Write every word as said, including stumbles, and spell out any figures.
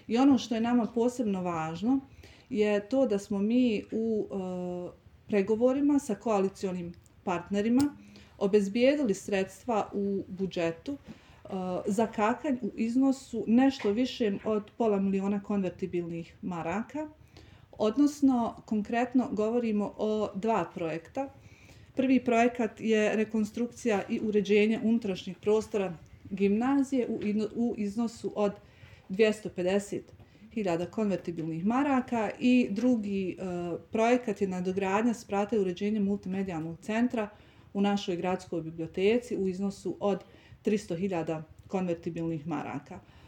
I ono što je nama posebno važno je to da smo mi u e, pregovorima sa koalicionim partnerima obezbijedili sredstva u budžetu uh, za kakanj u iznosu nešto višem od pola miliona konvertibilnih maraka, odnosno konkretno govorimo o dva projekta. Prvi projekat je rekonstrukcija i uređenje unutrašnjih prostora gimnazije u, u iznosu od dvjesto pedeset hiljada konvertibilnih maraka i drugi uh, projekat je nadogradnja sprata i uređenje multimedijalnog centra u našoj gradskoj biblioteci u iznosu od tristo hiljada konvertibilnih maraka.